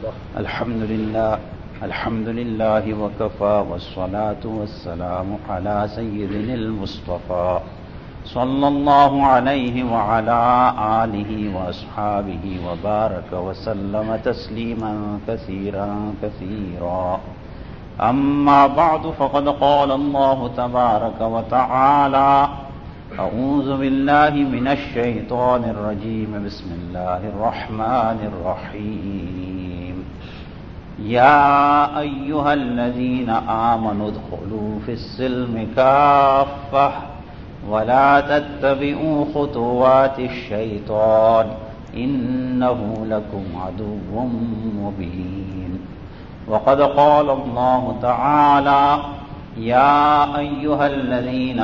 الحمد لله وكفى والصلاة والسلام على سيدنا المصطفى صلى الله عليه وعلى آله وأصحابه وبارك وسلم تسليما كثيرا أما بعد فقد قال الله تبارك وتعالى أعوذ بالله من الشيطان الرجيم بسم الله الرحمن الرحيم يا أيها الذين آمنوا ادخلوا في السلم كافة ولا تتبعوا خطوات الشيطان إنه لكم عدو مبين وقد قال الله تعالى يا أيها الذين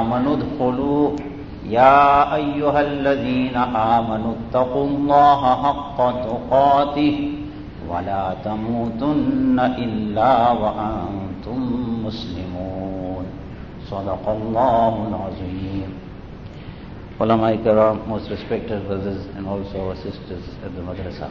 آمنوا اتقوا الله حق تقاته ولا تموتن إلا وأنتم مسلمون صدق الله العظيم. Ulama Ikram, most respected brothers and also our sisters at the madrasa.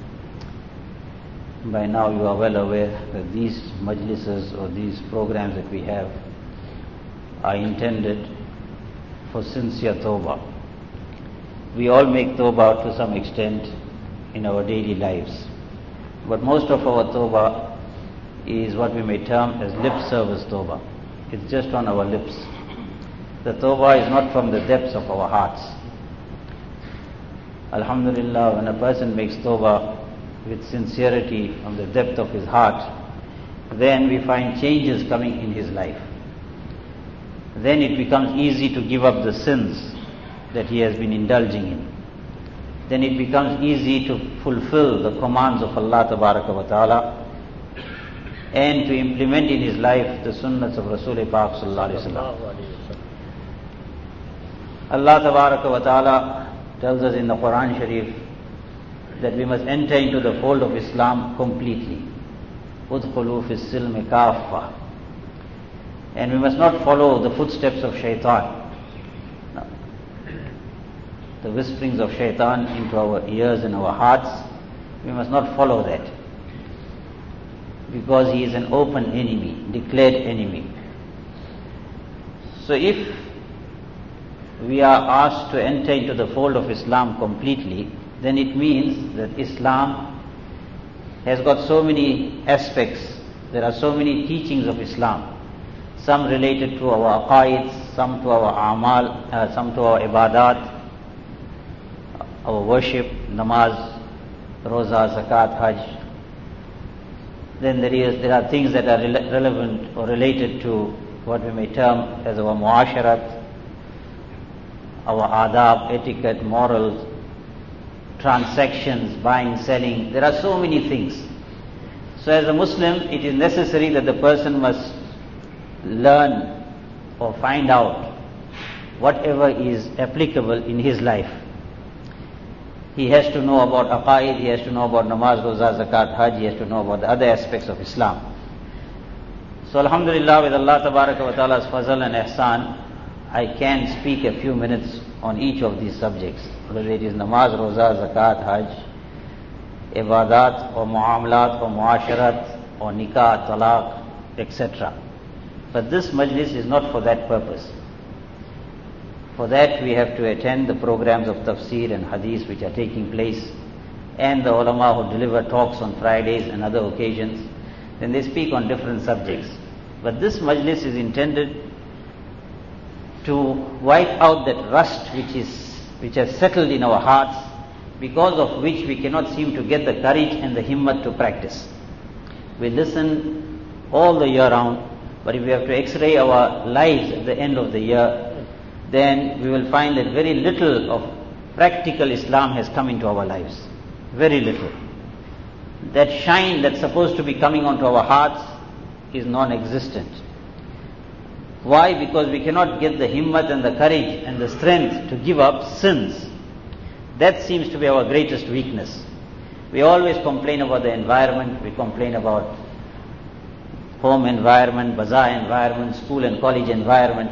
By now you are well aware that these majlises or these programs that we have are intended for sincere tawbah. We all make tawbah to some extent in our daily lives. But most of our tawbah is what we may term as lip service tawbah. It's just on our lips. The tawbah is not from the depths of our hearts. Alhamdulillah, when a person makes tawbah with sincerity from the depth of his heart, then we find changes coming in his life. Then it becomes easy to give up the sins that he has been indulging in. Then it becomes easy to fulfill the commands of Allah Tabaraka wa Ta'ala and to implement in his life the sunnahs of Rasul Pak Sallallahu Alaihi Wasallam. Allah Tabaraka wa Ta'ala tells us in the Quran Sharif that we must enter into the fold of Islam completely. Udkhulu fis silmi kaffa. And we must not follow the footsteps of shaitan. No. The whisperings of shaitan into our ears and our hearts, we must not follow that. Because he is an open enemy, declared enemy. So if we are asked to enter into the fold of Islam completely, then it means that Islam has got so many aspects, there are so many teachings of Islam, some related to our aqaids, some to our amal, some to our ibadat, our worship, namaz, roza, zakat, hajj. Then there are things that are relevant or related to what we may term as our muasharat, our adab, etiquette, morals, transactions, buying, selling. There are so many things. So as a Muslim, it is necessary that the person must learn or find out whatever is applicable in his life. He has to know about aqaid, he has to know about namaz, roza, zakat, hajj, he has to know about the other aspects of Islam. So alhamdulillah, with Allah Tabaraka wa Ta'ala's fazal and ihsan, I can speak a few minutes on each of these subjects, whether it is namaz, roza, zakat, hajj, ibadat or muamalat or muasharat or nikah, talaq, etc. But this majlis is not for that purpose. For that we have to attend the programs of tafsir and hadith which are taking place, and the ulama who deliver talks on Fridays and other occasions. Then they speak on different subjects. But this majlis is intended to wipe out that rust which has settled in our hearts, because of which we cannot seem to get the courage and the himmat to practice. We listen all the year round, but if we have to x-ray our lives at the end of the year, then we will find that very little of practical Islam has come into our lives. Very little. That shine that's supposed to be coming onto our hearts is non-existent. Why? Because we cannot get the himmat and the courage and the strength to give up sins. That seems to be our greatest weakness. We always complain about the environment, we complain about home environment, bazaar environment, school and college environment.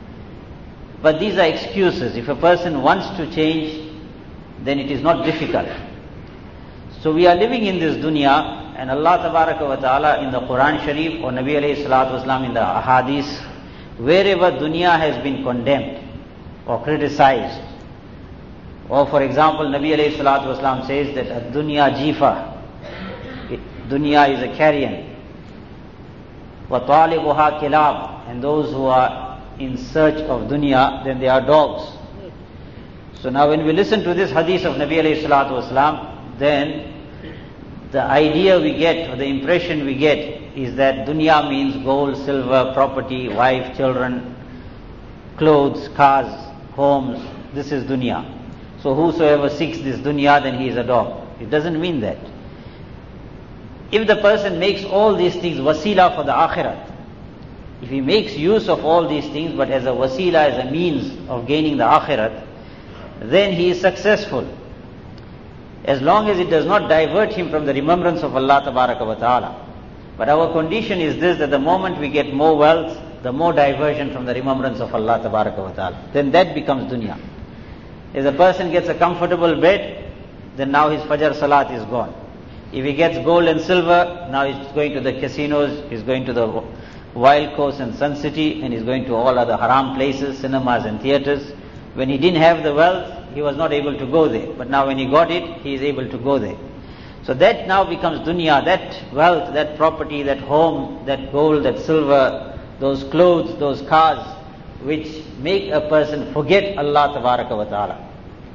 But these are excuses. If a person wants to change, then it is not difficult. So we are living in this dunya, and Allah Tabaraka wa Ta'ala in the Quran Sharif or Nabi alayhi salatu wasalam in the Ahadith, wherever dunya has been condemned or criticized, or for example Nabi alayhi salatu wasalam says that dunya jifa, dunya is a carrion, wa talibuha kilab, and those who are in search of dunya, then they are dogs. So now when we listen to this hadith of Nabi alayhi salatu wasalam, then the idea we get, or the impression we get, is that dunya means gold, silver, property, wife, children, clothes, cars, homes. This is dunya. So whosoever seeks this dunya, then he is a dog. It doesn't mean that. If the person makes all these things wasila for the akhirat, if he makes use of all these things, but as a wasila, as a means of gaining the akhirat, then he is successful. As long as it does not divert him from the remembrance of Allah Tabaraka wa Ta'ala. But our condition is this, that the moment we get more wealth, the more diversion from the remembrance of Allah Tabaraka wa Ta'ala. Then that becomes dunya. If a person gets a comfortable bed, then now his Fajr Salat is gone. If he gets gold and silver, now he's going to the casinos, he's going to the Wild Coast and Sun City, and he's going to all other haram places, cinemas and theatres. When he didn't have the wealth, he was not able to go there. But now when he got it, he is able to go there. So that now becomes dunya, that wealth, that property, that home, that gold, that silver, those clothes, those cars, which make a person forget Allah Tabaraka wa Ta'ala.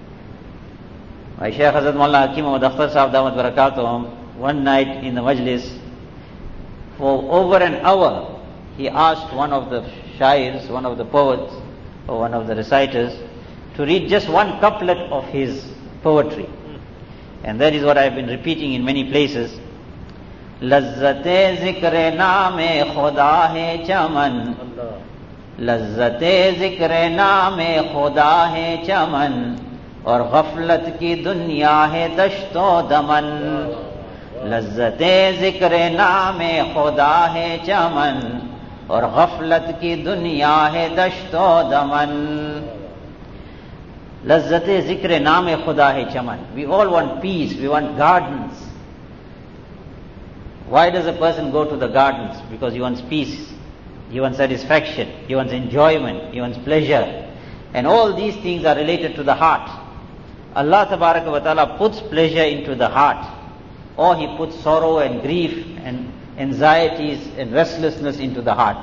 My Shaykh Hazrat Maulana Hakim Ahmad Akhtar Sahib Damat Barakatuhum, one night in the majlis, for over an hour, he asked one of the shairs, one of the poets, or one of the reciters, to read just one couplet of his poetry. And that is what I have been repeating in many places. Lazzate zikre naame khuda hai chaman, Lazzate zikre naame khuda hai chaman, aur ghaflat ki dunya hai dashto daman. Lazzate zikre naame khuda hai chaman, aur ghaflat ki dunya hai dashto daman. Lazzate zikre naam-e khuda hai chaman. We all want peace, we want gardens. Why does a person go to the gardens? Because he wants peace, he wants satisfaction, he wants enjoyment, he wants pleasure. And all these things are related to the heart. Allah Tabaraka wa Ta'ala puts pleasure into the heart, or He puts sorrow and grief and anxieties and restlessness into the heart.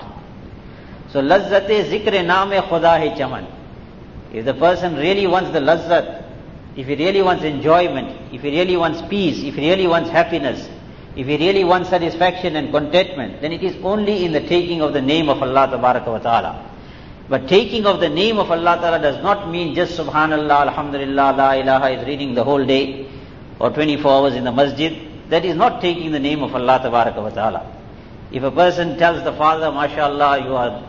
So lazzate zikre naam-e khuda hai chaman. If the person really wants the lazzat, if he really wants enjoyment, if he really wants peace, if he really wants happiness, if he really wants satisfaction and contentment, then it is only in the taking of the name of Allah Tabaraka wa Ta'ala. But taking of the name of Allah Ta'ala does not mean just Subhanallah, Alhamdulillah, La ilaha is reading the whole day or 24 hours in the masjid. That is not taking the name of Allah Tabaraka wa Ta'ala. If a person tells the father, MashaAllah, you are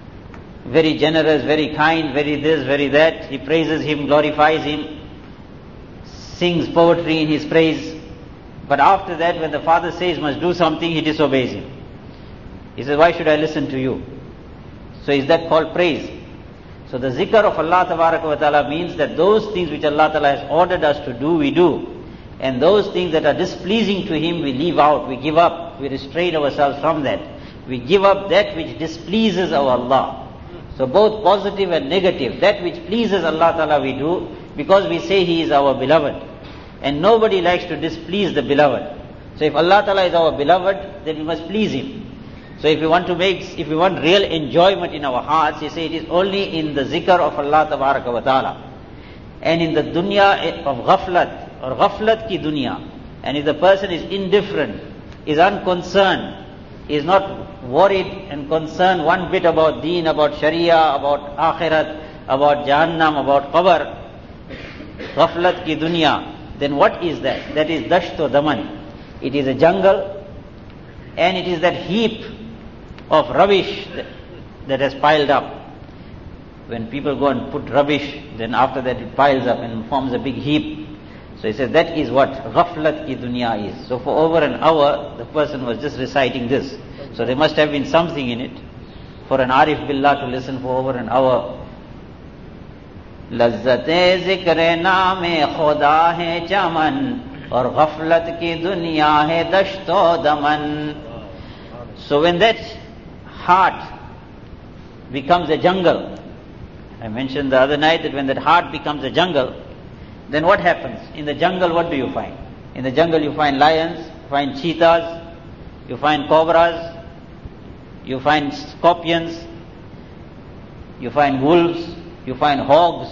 very generous, very kind, very this, very that, he praises him, glorifies him, sings poetry in his praise. But after that, when the father says must do something, he disobeys him. He says, why should I listen to you? So is that called praise? So the zikr of Allah Tabaraka wa Ta'ala means that those things which Allah Ta'ala has ordered us to do, we do. And those things that are displeasing to Him, we leave out, we give up, we restrain ourselves from that. We give up that which displeases our Allah. So both positive and negative, that which pleases Allah Ta'ala we do, because we say He is our beloved. And nobody likes to displease the beloved. So if Allah Ta'ala is our beloved, then we must please Him. So if we want real enjoyment in our hearts, you say it is only in the zikr of Allah Tabaraka wa Ta'ala. And in the dunya of ghaflat, or ghaflat ki dunya. And if the person is indifferent, is unconcerned, is not worried and concerned one bit about deen, about sharia, about akhirat, about jahannam, about qabr, ghaflat ki dunya, then what is that? That is dashto daman. It is a jungle, and it is that heap of rubbish that has piled up. When people go and put rubbish, then after that it piles up and forms a big heap. So he says that is what ghaflat ki dunya is. So for over an hour, the person was just reciting this. So there must have been something in it for an Arif Billah to listen for over an hour. Lazzate zikre naame khuda hai chaman, और ghaflat ki dunya hai dashto daman. So when that heart becomes a jungle, I mentioned the other night that when that heart becomes a jungle, then what happens? In the jungle, what do you find? In the jungle you find lions, you find cheetahs, you find cobras, you find scorpions, you find wolves, you find hogs,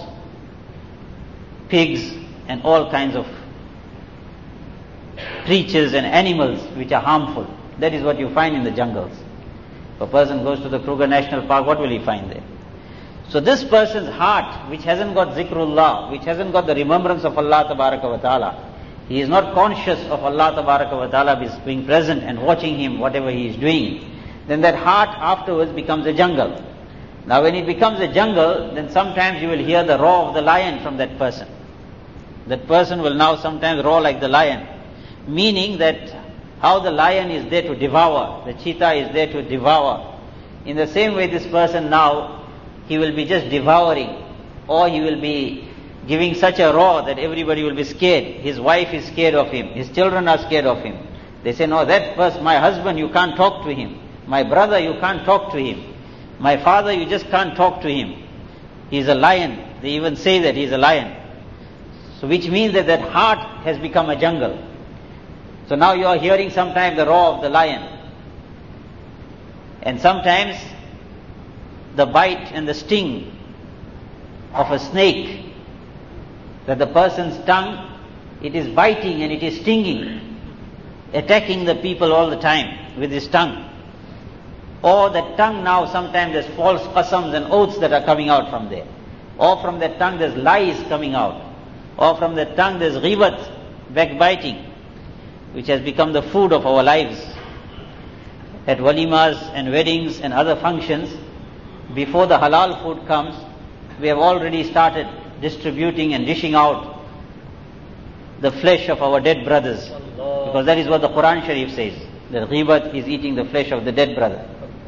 pigs, and all kinds of creatures and animals which are harmful. That is what you find in the jungles. If a person goes to the Kruger National Park, what will he find there? So this person's heart, which hasn't got zikrullah, which hasn't got the remembrance of Allah Tabaraka wa Ta'ala, he is not conscious of Allah Tabaraka wa Ta'ala being present and watching him, whatever he is doing, then that heart afterwards becomes a jungle. Now when it becomes a jungle, then sometimes you will hear the roar of the lion from that person. That person will now sometimes roar like the lion, meaning that how the lion is there to devour, the cheetah is there to devour. In the same way this person now, he will be just devouring, or he will be giving such a roar that everybody will be scared. His wife is scared of him, his children are scared of him. They say, no, that person, my husband, you can't talk to him. My brother, you can't talk to him. My father, you just can't talk to him. He's a lion. They even say that he's a lion. So which means that that heart has become a jungle. So now you are hearing sometimes the roar of the lion. And sometimes the bite and the sting of a snake, that the person's tongue, it is biting and it is stinging, attacking the people all the time with his tongue. Or that tongue now sometimes there's false qasams and oaths that are coming out from there. Or from that tongue there's lies coming out. Or from that tongue there's ghibat, backbiting, which has become the food of our lives. At walimas and weddings and other functions, before the halal food comes, we have already started distributing and dishing out the flesh of our dead brothers. Because that is what the Quran Sharif says, that ghibat is eating the flesh of the dead brother.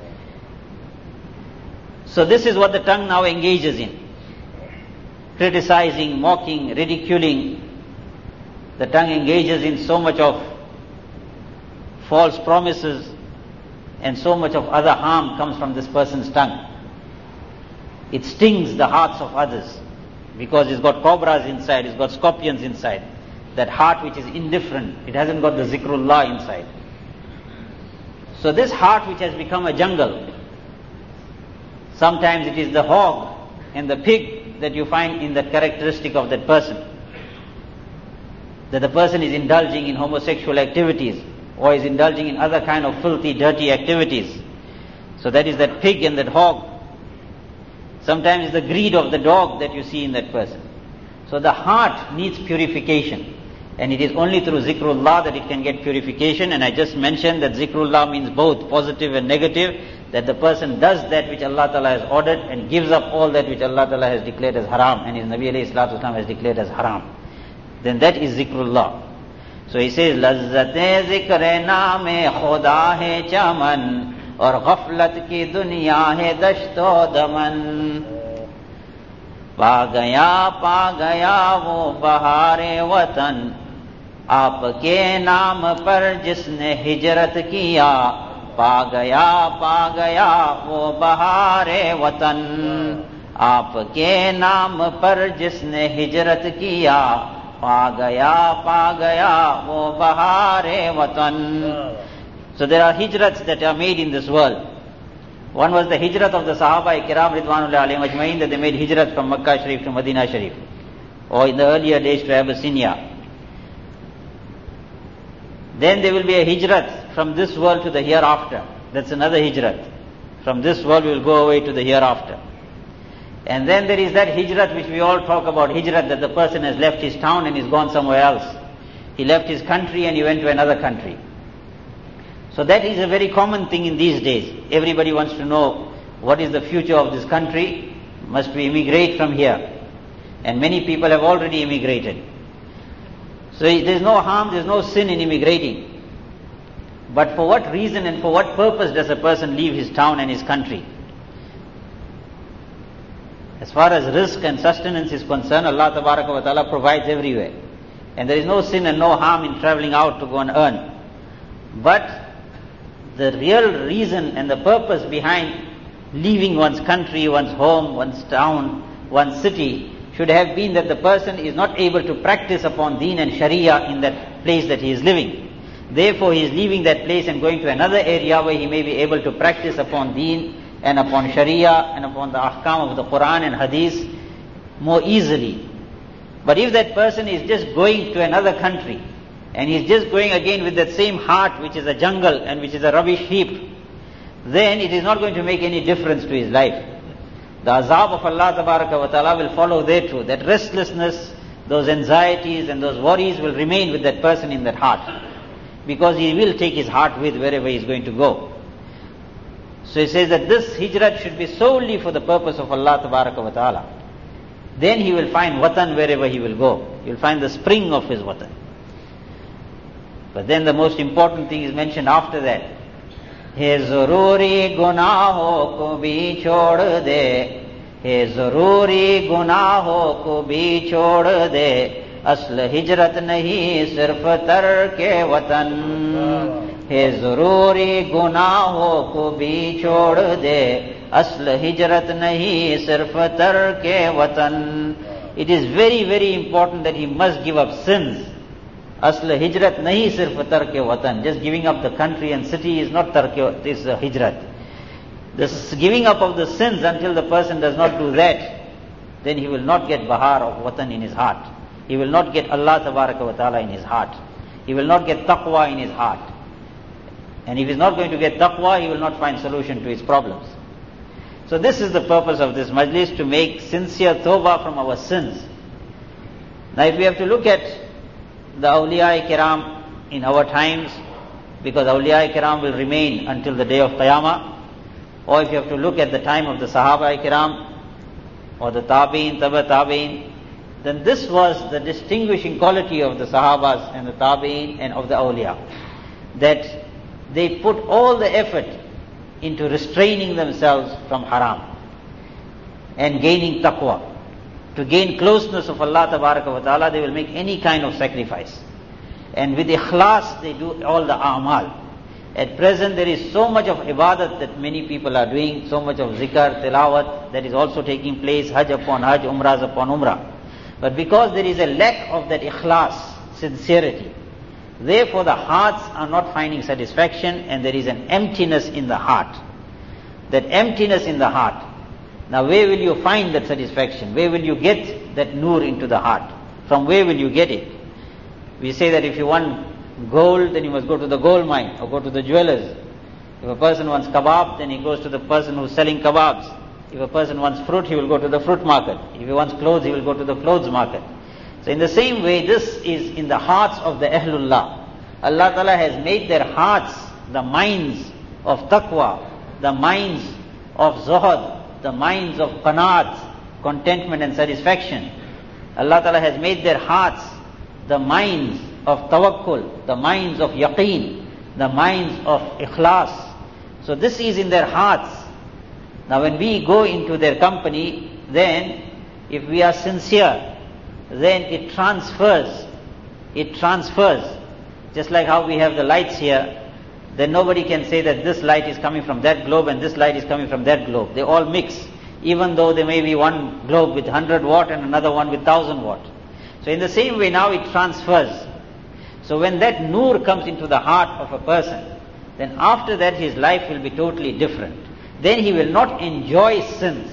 So this is what the tongue now engages in. Criticizing, mocking, ridiculing. The tongue engages in so much of false promises, and so much of other harm comes from this person's tongue. It stings the hearts of others because it's got cobras inside, it's got scorpions inside. That heart which is indifferent, it hasn't got the zikrullah inside. So this heart which has become a jungle, sometimes it is the hog and the pig that you find in the characteristic of that person. That the person is indulging in homosexual activities, or is indulging in other kind of filthy, dirty activities. So that is that pig and that hog. Sometimes it's the greed of the dog that you see in that person. So the heart needs purification. And it is only through zikrullah that it can get purification. And I just mentioned that zikrullah means both positive and negative. That the person does that which Allah Ta'ala has ordered and gives up all that which Allah Ta'ala has declared as haram and His Nabi alayhi salatu wasalam has declared as haram. Then that is zikrullah. So he says, Lazzate zikre naame khuda hai chaman aur ghaflat ki dunya hai dashto daman. Pa gaya wo bahare watan, aapke naam par jisne hijrat kiya. Pa gaya wo bahare watan, aapke naam par jisne hijrat kiya. Pa gaya wo bahare watan. So there are hijrats that are made in this world. One was the hijrat of the Sahaba Kiram Ridwanullahi alayhim ajmain, that they made hijrat from Makkah Sharif to Medina Sharif, or in the earlier days to Abyssinia. Then there will be a hijrat from this world to the hereafter. That's another hijrat. From this world we will go away to the hereafter. And then there is that hijrat which we all talk about, hijrat, that the person has left his town and is gone somewhere else. He left his country and he went to another country. So that is a very common thing in these days. Everybody wants to know what is the future of this country. Must we immigrate from here? And many people have already immigrated. So there is no harm, there is no sin in immigrating. But for what reason and for what purpose does a person leave his town and his country? As far as rizq and sustenance is concerned, Allah Tabaraka wa Ta'ala provides everywhere. And there is no sin and no harm in traveling out to go and earn. But the real reason and the purpose behind leaving one's country, one's home, one's town, one's city should have been that the person is not able to practice upon deen and sharia in that place that he is living. Therefore he is leaving that place and going to another area where he may be able to practice upon deen and upon sharia and upon the ahkam of the Quran and hadith more easily. But if that person is just going to another country and he is just going again with that same heart which is a jungle and which is a rubbish heap, then it is not going to make any difference to his life. The azab of Allah Tabaraka wa Ta'ala will follow there too. That restlessness, those anxieties and those worries will remain with that person in that heart, because he will take his heart with wherever he is going to go. So he says that this hijrat should be solely for the purpose of Allah Tabaraka wa Ta'ala. Then he will find watan wherever he will go. He will find the spring of his watan. But then the most important thing is mentioned after that. He zaruri gunaho ko bhi chhod de, he zaruri gunaho ko bhi chhod de, asl hijrat nahi sirf tarke watan. He zaruri gunaho ko bhi chhod de, asl hijrat nahi sirf tarke watan. It is very, very important that he must give up sins. Asl hijrat nahi sirf tarke watan. Just giving up the country and city is not tarke, this hijrat. This giving up of the sins, until the person does not do that, then he will not get bahar of watan in his heart. He will not get Allah Tabaraka wa Ta'ala in his heart. He will not get taqwa in his heart. And if he is not going to get taqwa, he will not find solution to his problems. So this is the purpose of this majlis, to make sincere tawbah from our sins. Now if we have to look at the awliya kiram in our times, because awliya kiram will remain until the day of Qiyamah, or if you have to look at the time of the Sahaba kiram, or the Tabi'in, Taba Tabi'in, then this was the distinguishing quality of the Sahabas and the Tabi'in and of the awliya, that they put all the effort into restraining themselves from haram and gaining taqwa. To gain closeness of Allah Tabaraka wa Ta'ala, they will make any kind of sacrifice. And with ikhlas, they do all the a'mal. At present, there is so much of ibadat that many people are doing, so much of zikr, tilawat, that is also taking place, hajj upon hajj, umrahs upon umrah. But because there is a lack of that ikhlas, sincerity, therefore the hearts are not finding satisfaction, and there is an emptiness in the heart. That emptiness in the heart. Now where will you find that satisfaction? Where will you get that nur into the heart? From where will you get it? We say that if you want gold, then you must go to the gold mine or go to the jewelers. If a person wants kebab, then he goes to the person who's selling kebabs. If a person wants fruit, he will go to the fruit market. If he wants clothes, he will go to the clothes market. So in the same way, this is in the hearts of the Ahlullah. Allah Ta'ala has made their hearts the minds of taqwa, the minds of zuhud, the minds of qanaat, contentment and satisfaction. Allah Ta'ala has made their hearts the minds of tawakkul, the minds of yaqeen, the minds of ikhlas. So this is in their hearts. Now when we go into their company, then if we are sincere, then it transfers. It transfers. Just like how we have the lights here, then nobody can say that this light is coming from that globe and this light is coming from that globe. They all mix, even though there may be one globe with 100 watt and another one with 1000 watt. So in the same way now it transfers. So when that nur comes into the heart of a person, then after that his life will be totally different. Then he will not enjoy sins.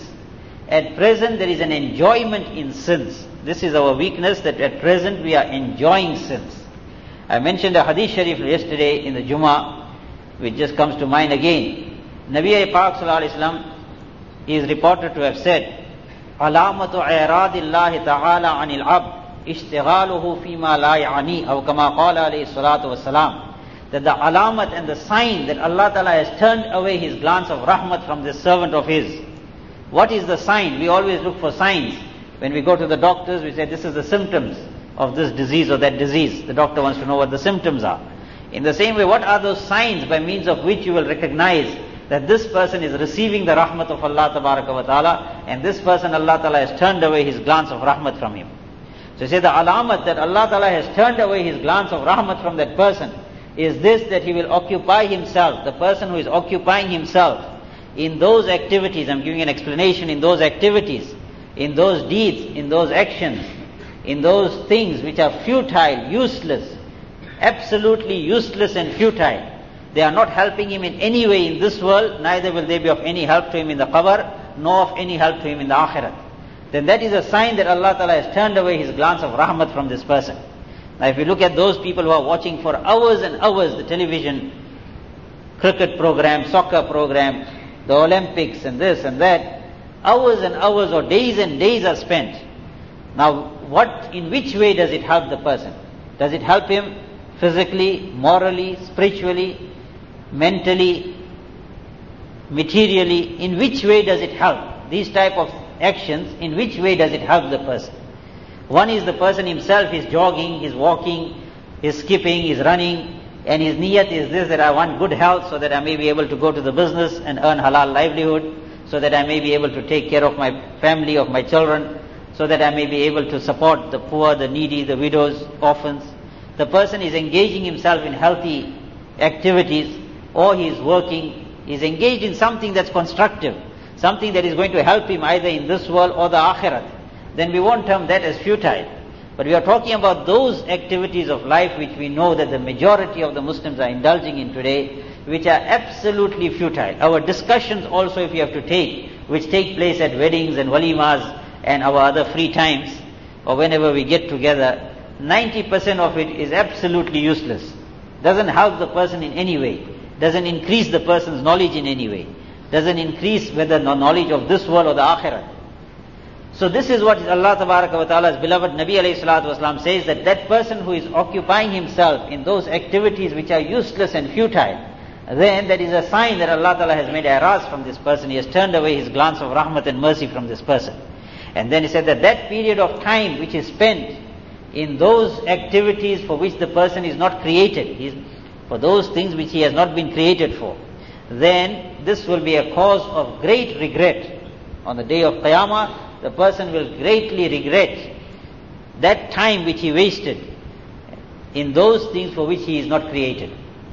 At present there is an enjoyment in sins. This is our weakness, that at present we are enjoying sins. I mentioned a hadith sharif yesterday in the Jummah, which just comes to mind again. Nabi Pak Sallallahu Alaihi Wasallam is reported to have said, Alamatu iradillahi ta'ala anil abd, ishtighaluhu fima la ya'ani, aw kama qala alayhi salatu wassalam. That the alamat and the sign that Allah Ta'ala has turned away His glance of rahmat from this servant of His. What is the sign? We always look for signs. When we go to the doctors, we say this is the symptoms of this disease or that disease. The doctor wants to know what the symptoms are. In the same way, what are those signs by means of which you will recognize that this person is receiving the rahmat of Allah Tabaraka wa Ta'ala, and this person Allah Ta'ala has turned away His glance of rahmat from him? So say the alamat that Allah Ta'ala has turned away His glance of rahmat from that person is this, that he will occupy himself, the person who is occupying himself in those activities, I'm giving an explanation, in those activities, in those deeds, in those actions, in those things which are futile, useless, absolutely useless and futile. They are not helping him in any way in this world, neither will they be of any help to him in the qabr, nor of any help to him in the akhirat. Then that is a sign that Allah Ta'ala has turned away His glance of rahmat from this person. Now if you look at those people who are watching for hours and hours the television, cricket program, soccer program, the Olympics and this and that, hours and hours or days and days are spent. Now in which way does it help the person? Does it help him physically, morally, spiritually, mentally, materially? In which way does it help? These type of actions, in which way does it help the person? One is the person himself is jogging, he's walking, he's skipping, he's running, and his niyat is this, that I want good health so that I may be able to go to the business and earn halal livelihood, so that I may be able to take care of my family, of my children, so that I may be able to support the poor, the needy, the widows, orphans. The person is engaging himself in healthy activities, or he is working, he is engaged in something that's constructive, something that is going to help him either in this world or the akhirat. Then we won't term that as futile. But we are talking about those activities of life which we know that the majority of the Muslims are indulging in today, which are absolutely futile. Our discussions also, if you have to take, which take place at weddings and walimas and our other free times, or whenever we get together, 90% of it is absolutely useless. Doesn't help the person in any way. Doesn't increase the person's knowledge in any way. Doesn't increase whether the knowledge of this world or the akhirat. So this is what Allah Tabaraka wa Ta'ala's beloved Nabi alayhi salatu wasalam says, that that person who is occupying himself in those activities which are useless and futile, then that is a sign that Allah Ta'ala has made i'raz from this person. He has turned away His glance of rahmat and mercy from this person. And then He said that that period of time which is spent in those activities for which the person is not created, for those things which he has not been created for, then this will be a cause of great regret. On the day of Qiyamah, the person will greatly regret that time which he wasted in those things for which he is not created.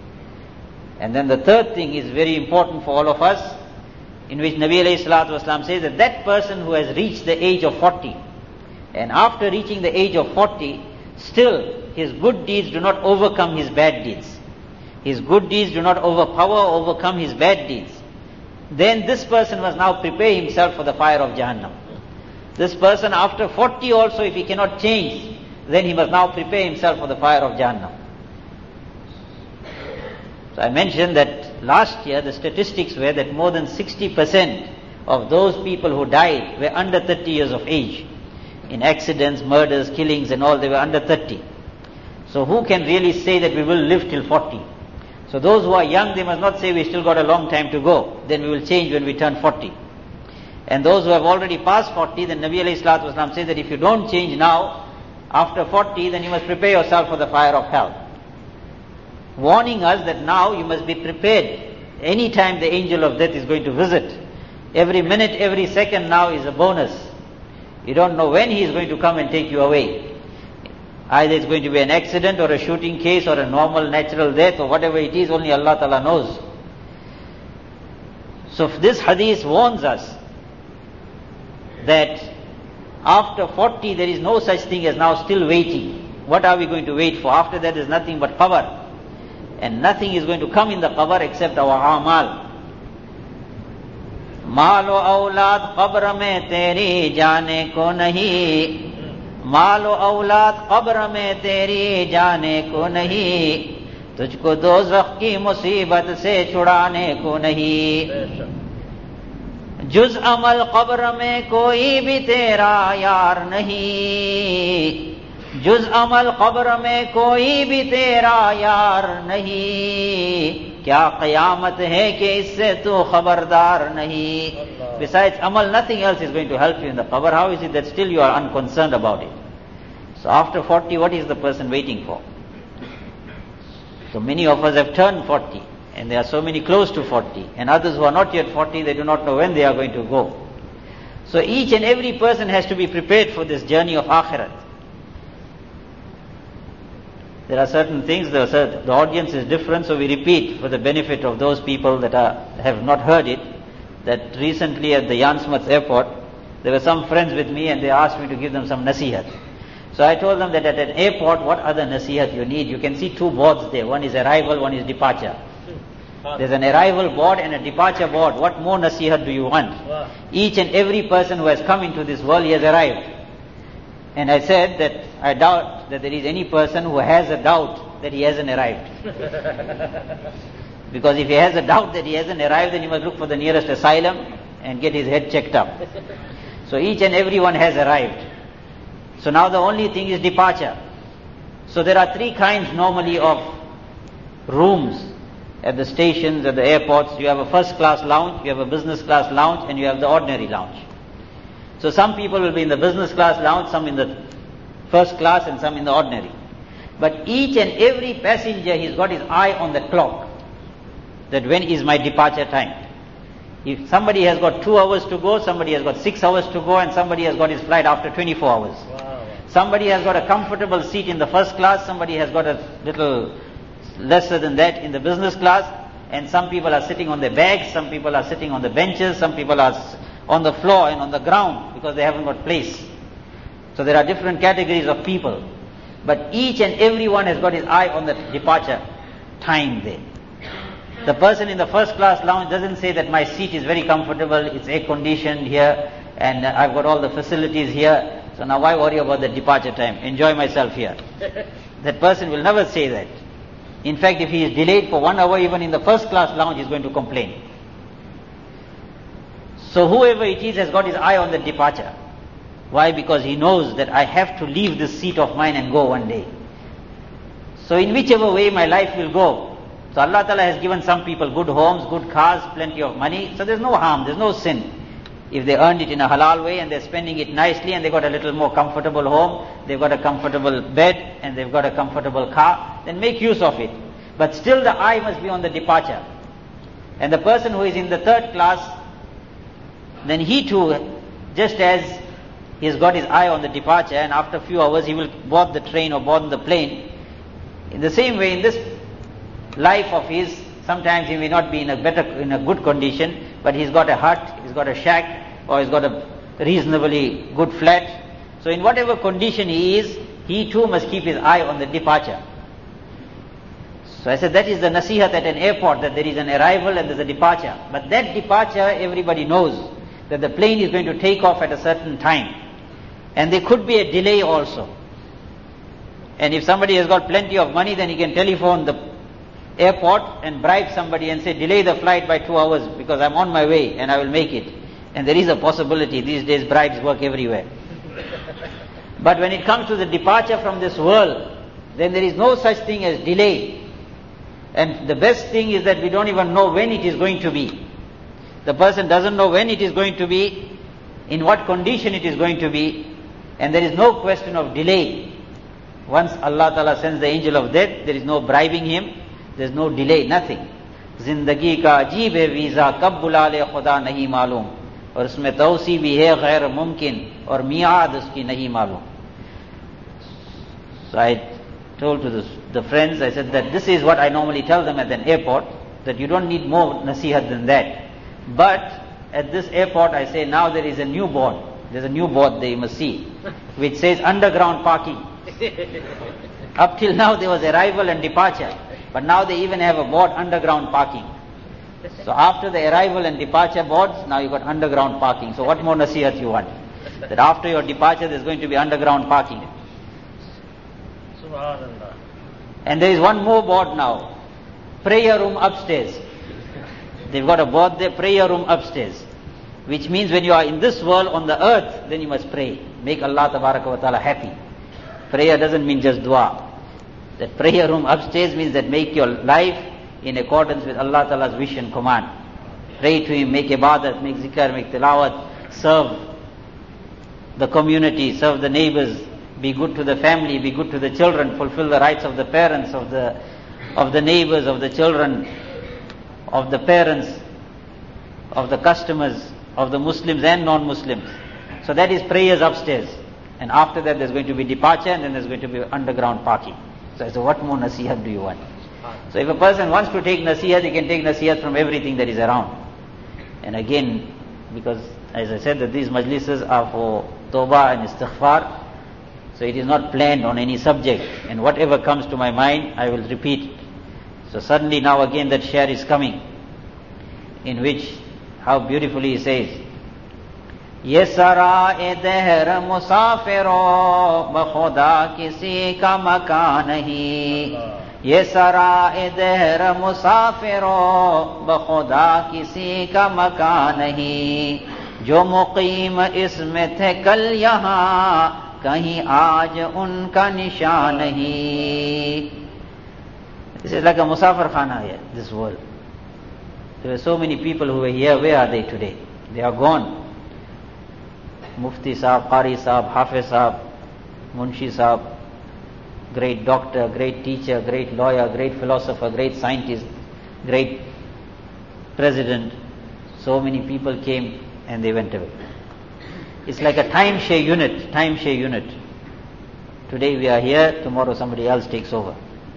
And then the third thing is very important for all of us, in which Nabi alayhi salatu wasalam says that that person who has reached the age of 40, and after reaching the age of 40, still his good deeds do not overcome his bad deeds. His good deeds do not overcome his bad deeds. Then this person must now prepare himself for the fire of Jahannam. This person after 40 also, if he cannot change, then he must now prepare himself for the fire of Jahannam. So I mentioned that last year the statistics were that more than 60% of those people who died were under 30 years of age. In accidents, murders, killings and all, they were under 30. So who can really say that we will live till 40? So those who are young, they must not say we still got a long time to go, then we will change when we turn 40. And those who have already passed 40, then Nabi alayhi salatu wasalam says that if you don't change now, after 40, then you must prepare yourself for the fire of hell. Warning us that now you must be prepared. Any time the angel of death is going to visit, every minute, every second now is a bonus. You don't know when he is going to come and take you away. Either it's going to be an accident or a shooting case or a normal natural death or whatever it is, only Allah Ta'ala knows. So this hadith warns us that after 40 there is no such thing as now still waiting. What are we going to wait for? After that there is nothing but qabr. And nothing is going to come in the qabr except our amal. मालो औलाद कब्र में तेरी जाने को नहीं, मालो औलाद कब्र में तेरी जाने को नहीं, तुझको दोज़ख की मुसीबत से छुड़ाने को नहीं, जुज़ अमल कब्र में कोई भी तेरा यार नहीं, जुज़ अमल कब्र में कोई भी तेरा यार नहीं, क्या क़यामत है कि इससे तू खबरदार नहीं. Besides amal, nothing else is going to help you in the qabr. How is it that still you are unconcerned about it? So after 40, what is the person waiting for? So many of us have turned 40, and there are so many close to 40, and others who are not yet 40, they do not know when they are going to go. So each and every person has to be prepared for this journey of akhirat. There are certain things, the audience is different, so we repeat for the benefit of those people that have not heard it, that recently at the Jan Smuts airport, there were some friends with me and they asked me to give them some nasihat. So I told them that at an airport, what other nasihat you need? You can see two boards there. One is arrival, one is departure. There's an arrival board and a departure board. What more nasihat do you want? Each and every person who has come into this world, he has arrived. And I said that I doubt that there is any person who has a doubt that he hasn't arrived. Because if he has a doubt that he hasn't arrived, then he must look for the nearest asylum and get his head checked up. So each and every one has arrived. So now the only thing is departure. So there are three kinds normally of rooms at the stations, at the airports. You have a first class lounge, you have a business class lounge, and you have the ordinary lounge. So some people will be in the business class lounge, some in the first class and some in the ordinary. But each and every passenger, he's got his eye on the clock, that when is my departure time. If somebody has got 2 hours to go, somebody has got 6 hours to go, and somebody has got his flight after 24 hours. Wow. Somebody has got a comfortable seat in the first class, somebody has got a little lesser than that in the business class, and some people are sitting on their bags, some people are sitting on the benches, some people are on the floor and on the ground because they haven't got place. So there are different categories of people. But each and every one has got his eye on the departure time there. The person in the first class lounge doesn't say that my seat is very comfortable, it's air conditioned here, and I've got all the facilities here, so now why worry about the departure time? Enjoy myself here. That person will never say that. In fact, if he is delayed for 1 hour even in the first class lounge, he is going to complain. So whoever it is has got his eye on the departure. Why? Because he knows that I have to leave this seat of mine and go one day. So in whichever way my life will go. So Allah Ta'ala has given some people good homes, good cars, plenty of money. So there's no harm, there's no sin. If they earned it in a halal way and they're spending it nicely and they've got a little more comfortable home, they've got a comfortable bed and they've got a comfortable car, then make use of it. But still the eye must be on the departure. And the person who is in the third class, then he too, just as he has got his eye on the departure and after a few hours he will board the train or board the plane, in the same way in this life of his, sometimes he may not be in a good condition, but he's got a hut, he's got a shack, or he's got a reasonably good flat. So in whatever condition he is, he too must keep his eye on the departure. So I said that is the nasihat at an airport, that there is an arrival and there's a departure. But that departure, everybody knows that the plane is going to take off at a certain time. And there could be a delay also. And if somebody has got plenty of money, then he can telephone the airport and bribe somebody and say, delay the flight by 2 hours because I'm on my way and I will make it. And there is a possibility. These days bribes work everywhere. But when it comes to the departure from this world, then there is no such thing as delay. And the best thing is that we don't even know when it is going to be. The person doesn't know when it is going to be, in what condition it is going to be, and there is no question of delay. Once Allah Ta'ala sends the angel of death, there is no bribing him, there is no delay, nothing. Zindagi ka ajeeb hai visa, kab bula le khuda nahi malum. Aur usme tawsi bhi hai ghair mumkin, aur mi'ad uski nahi malum. So I told to the friends, I said that this is what I normally tell them at an airport, that you don't need more nasihat than that. But at this airport I say now there is a new board. There's a new board there you must see, which says underground parking. Up till now there was arrival and departure, but now they even have a board, underground parking. So after the arrival and departure boards, now you got underground parking. So what more nasihat you want? That after your departure there's going to be underground parking. Subhanallah. And there is one more board now, prayer room upstairs. They've got a board there, prayer room upstairs. Which means when you are in this world on the earth, then you must pray. Make Allah Tabaraka wa Ta'ala happy. Prayer doesn't mean just dua. That prayer room upstairs means that make your life in accordance with Allah Ta'ala's wish and command. Pray to Him, make ibadat, make zikr, make tilawat, serve the community, serve the neighbors, be good to the family, be good to the children, fulfill the rights of the parents, of the neighbors, of the children, of the parents, of the customers, of the Muslims and non-Muslims. So that is prayers upstairs. And after that there's going to be departure and then there's going to be underground parking. So I said, what more nasihat do you want? So if a person wants to take nasihat, he can take nasihat from everything that is around. And again, because as I said that these majlises are for tawbah and istighfar, so it is not planned on any subject, and whatever comes to my mind, I will repeat. So suddenly now again that share is coming, in which, how beautifully he says, ये सराए दहर मुसाफिरों बखुदा किसी का मकान नहीं, ये सराए दहर मुसाफिरों बखुदा किसी का मकान नहीं, जो मुकीम इसमें थे कल यहाँ कहीं आज उनका निशान नहीं. This is like a musafir khana here, this world. There were so many people who were here, where are they today? They are gone. Mufti Sahab, Qari Sahab, Hafiz Sahab, Munshi Sahab, great doctor, great teacher, great lawyer, great philosopher, great scientist, great president. So many people came and they went away. It's like a timeshare unit. Today we are here, tomorrow somebody else takes over.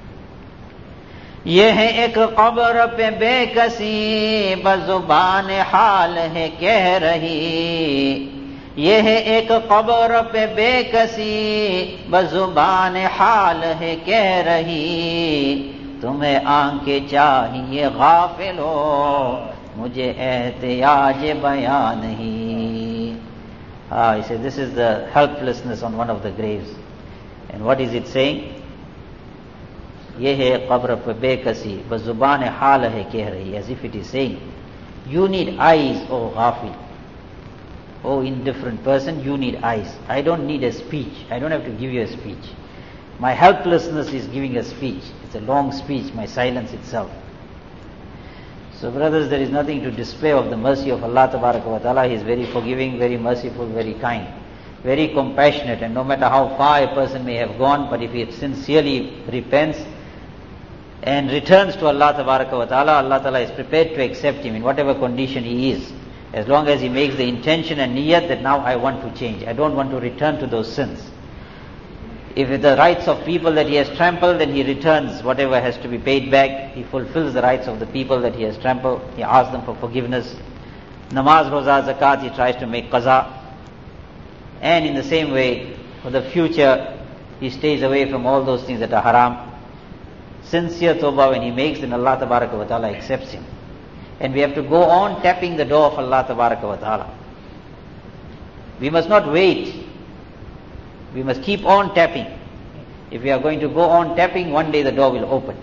ये है एक कब्र पे बेकसी बज़ुबान हाल है कह रही, ये है एक कब्र पे बेकसी बज़ुबान हाल है कह रही, तुम्हें आंखें चाहिए गाफिलो मुझे एहतियाज बयान नहीं. He said, this is the helplessness on one of the graves. And what is it saying? ये है कब्र पे बेकसी बज़ुबान हाल है कह रही, as if it is saying, you need eyes, O ghafil, O indifferent person, you need eyes. I don't need a speech. I don't have to give you a speech. My helplessness is giving a speech. It's a long speech, my silence itself. So brothers, there is nothing to despair of the mercy of Allah Tabaraka wa Ta'ala. He is very forgiving, very merciful, very kind, very compassionate, and no matter how far a person may have gone, but if he sincerely repents and returns to Allah Tabaraka wa Ta'ala, Allah Ta'ala is prepared to accept him in whatever condition he is, as long as he makes the intention and niyat that now I want to change, I don't want to return to those sins. If it's the rights of people that he has trampled, then he returns whatever has to be paid back. He fulfills the rights of the people that he has trampled. He asks them for forgiveness. Namaz, Roza, Zakat, he tries to make qaza. And in the same way, for the future, he stays away from all those things that are haram. Sincere tawbah when he makes, then Allah Tabaraka wa Ta'ala accepts him. And we have to go on tapping the door of Allah Tabaraka wa Ta'ala. We must not wait. We must keep on tapping. If we are going to go on tapping, one day the door will open.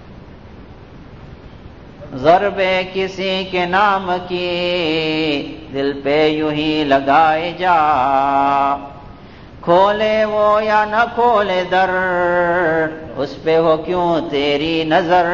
ज़रबे किसी के नाम की दिल पे यूं ही लगाए जा, खोले वो या न खोले दर उस पे हो क्यों तेरी नजर,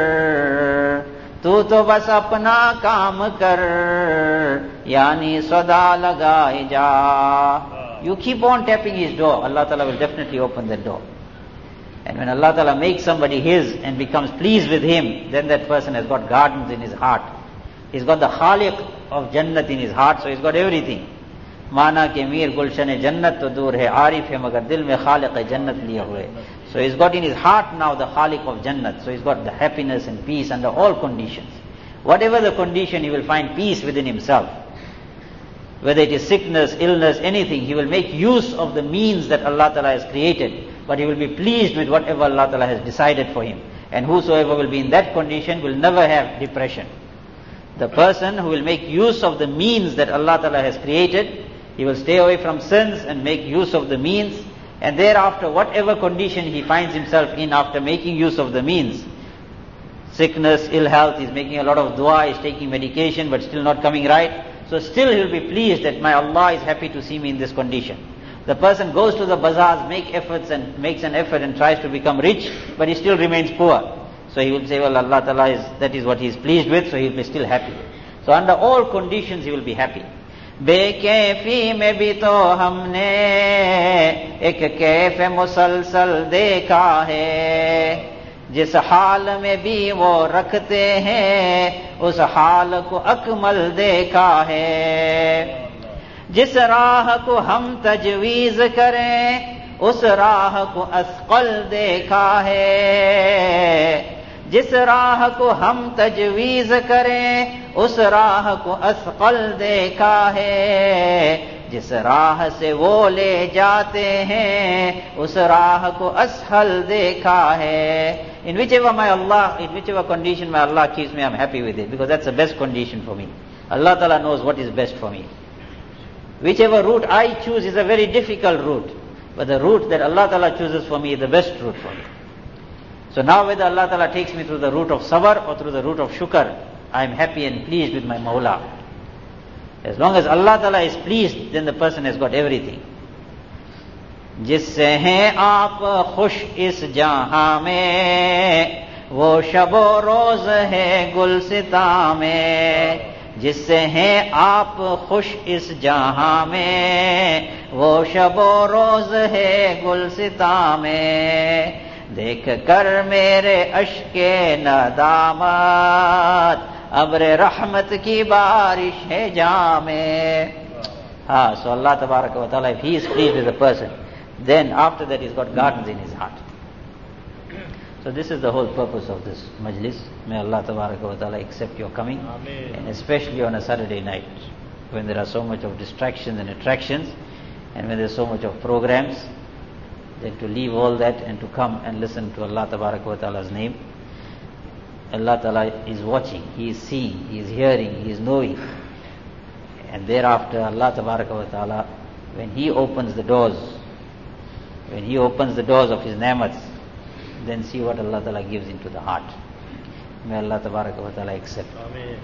तू तो बस अपना काम कर यानी सदा लगाए जा. You keep on tapping his door, Allah Ta'ala will definitely open that door. And when Allah Ta'ala makes somebody his and becomes pleased with him, then that person has got gardens in his heart. He's got the Khaliq of Jannat in his heart, so he's got everything. Mana ke mir gulshan Jannat to dur hai, arif hai magar dil mein Khaliq Jannat liye hue. So he's got in his heart now the Khaliq of Jannat, so he's got the happiness and peace under all conditions. Whatever the condition, he will find peace within himself. Whether it is sickness, illness, anything, he will make use of the means that Allah Ta'ala has created, but he will be pleased with whatever Allah Ta'ala has decided for him. And whosoever will be in that condition will never have depression. The person who will make use of the means that Allah Ta'ala has created, he will stay away from sins and make use of the means, and thereafter whatever condition he finds himself in after making use of the means, sickness, ill health, he's making a lot of dua, he's taking medication but still not coming right, so still he will be pleased that my Allah is happy to see me in this condition. The person goes to the bazaars, makes an effort and tries to become rich, but he still remains poor. So he will say, well, Allah Ta'ala that is what he is pleased with, so he will be still happy. So under all conditions he will be happy. बेकैफी में भी तो हमने एक कैफ मुसलसल देखा है, जिस हाल में भी वो रखते हैं उस हाल को अकमल देखा है, जिस राह को हम तजवीज करें उस राह को अस्क़ल देखा है। जिस राह को हम तजवीज़ करें उस राह को अस्क़ल देखा है। जिस राह से वो ले जाते हैं उस राह को असहल देखा है। In whichever condition my Allah keeps me, I'm happy with it, because that's the best condition for me. Allah Ta'ala knows what is best for me. Whichever route I choose is a very difficult route, but the route that Allah Ta'ala chooses for me is the best route for me. So now whether Allah Ta'ala takes me through the route of sabr or through the route of shukr, I am happy and pleased with my Mawla. As long as Allah Ta'ala is pleased, then the person has got everything. जिससे हैं आप खुश इस जहां में वो शबो रोज है गुलसिता में। जिससे हैं आप खुश इस जहां में वो शबो रोज है गुलसिता में। देख कर मेरे अश्के नदामत अब्र रहमत की बारिश है जामे। So Allah Tabaraka wa Ta'ala, if He is pleased with the person, then after that he's got gardens in his heart. So this is the whole purpose of this majlis. May Allah Tabaraka wa Ta'ala accept your coming. Amen. And especially on a Saturday night when there are so much of distractions and attractions and when there's so much of programs, then to leave all that and to come and listen to Allah Tabaraka wa Ta'ala's name. Allah Ta'ala is watching, He is seeing, He is hearing, He is knowing. And thereafter Allah Tabaraka wa Ta'ala, when He opens the doors of His ni'mats, then see what Allah Ta'ala gives into the heart. May Allah Tabaraka wa Ta'ala accept. Amen.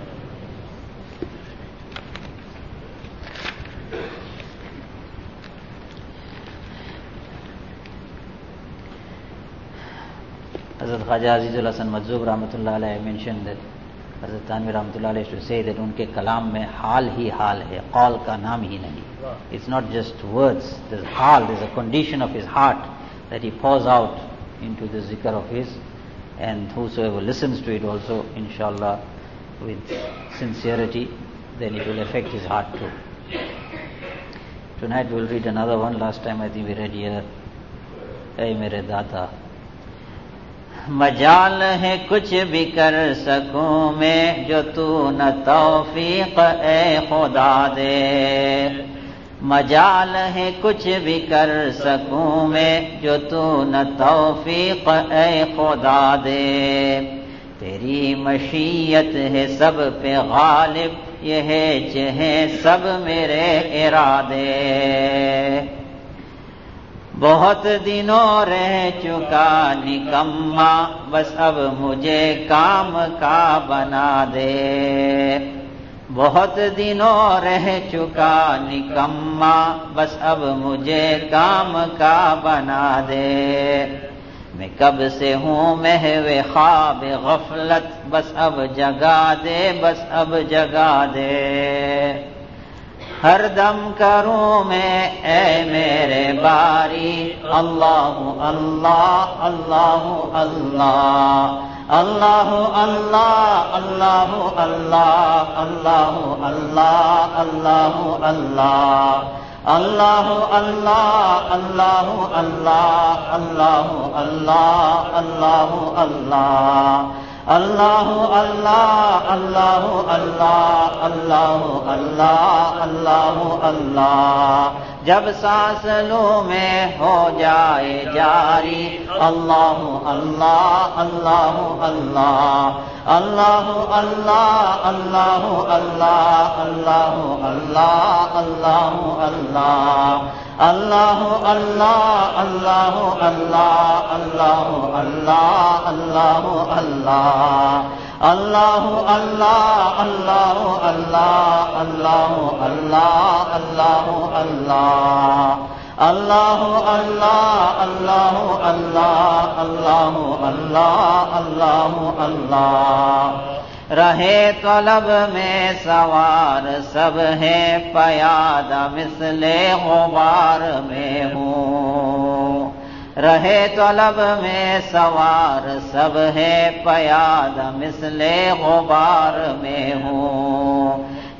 Hazrat Khwaja Azizul Hasan Majzub Rahmatullah Alayhi mentioned that Hazrat Tanvi Rahmatullah Alayhi used to say that unke kalam mein haal hi haal hai, qaul ka naam hi nahi. It's not just words, there's hal, there's a condition of his heart that he pours out into the zikr of his, and whosoever listens to it also, inshallah, with sincerity, then it will affect his heart too. Tonight we'll read another one. Last time I think we read here, Ay mere data. मजाल है कुछ भी कर सकूं मैं जो तू न तौफीक ए खुदा दे। मजाल है कुछ भी कर सकूं मैं जो तू न तौफीक ए खुदा दे। तेरी मशीयत है सब पे गालिब, ये है चहे सब मेरे इरादे। बहुत दिनों रह चुका निकम्मा, बस अब मुझे काम का बना दे। बहुत दिनों रह चुका निकम्मा, बस अब मुझे काम का बना दे। मैं कब से हूँ महवे ख्वाब गफलत, बस अब जगा दे, बस अब जगा दे। हर दम करूं मैं ऐ मेरे बारी अल्लाहु अल्लाह अल्लाहु अल्लाह अल्लाहु अल्लाह अल्लाहु अल्लाह अल्लाहु अल्लाह अल्लाहु अल्लाह अल्लाहु अल्लाह अल्लाहु अल्लाह अल्लाहु अल्लाह अल्लाहु अल्लाह अल्लाहु अल्लाह अल्लाहु अल्लाह अल्लाहु अल्लाह अल्लाहु अल्लाह। जब सांस लूं में हो जाए जारी अल्लाहु अल्लाह अल्लाहु अल्लाह अल्लाहु अल्लाह अल्लाहु अल्लाह अल्लाहु अल्लाह अल्लाहु अल्लाह अल्लाहु अल्लाह अल्लाहु अल्लाह अल्लाहु अल्लाह अल्लाहु अल्लाह अल्लाहु अल्लाह अल्लाहु अल्लाह अल्लाहु अल्लाह अल्लाहु अल्लाह अल्लाहु अल्लाह अल्लाहु अल्लाह अल्लाहु अल्लाह अल्लाहु अल्लाह। रहे तलब में सवार सब है, पयादा मिसले गुबार में हूँ। रहे तलब में सवार सब है, पयादा मिसले गुबार में हूँ।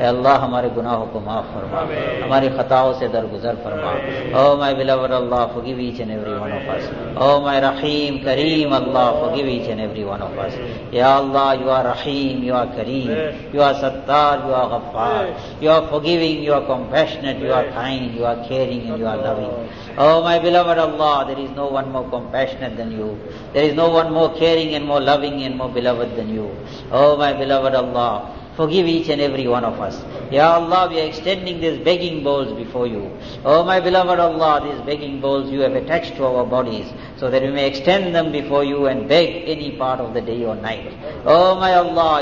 Allah हमारे गुनाहों को माफ फरमा, हमारी खताओं से दरगुजर फरमा. Oh my beloved Allah, forgive each and every one of us. Oh my Rahim, Kareem Allah, forgive each and every one of us. Ya Allah, you are Rahim, you are Kareem, you are Sattar, you are Ghaffar, you are forgiving, you are compassionate, you are kind, you are caring, and you are loving. Oh my beloved Allah, there is no one more compassionate than you. There is no one more caring and more loving and more beloved than you. Oh my beloved Allah, forgive each and every one of us. Ya Allah, we are extending these begging bowls before you. Oh my beloved Allah, these begging bowls you have attached to our bodies so that we may extend them before you and beg any part of the day or night. Oh my Allah,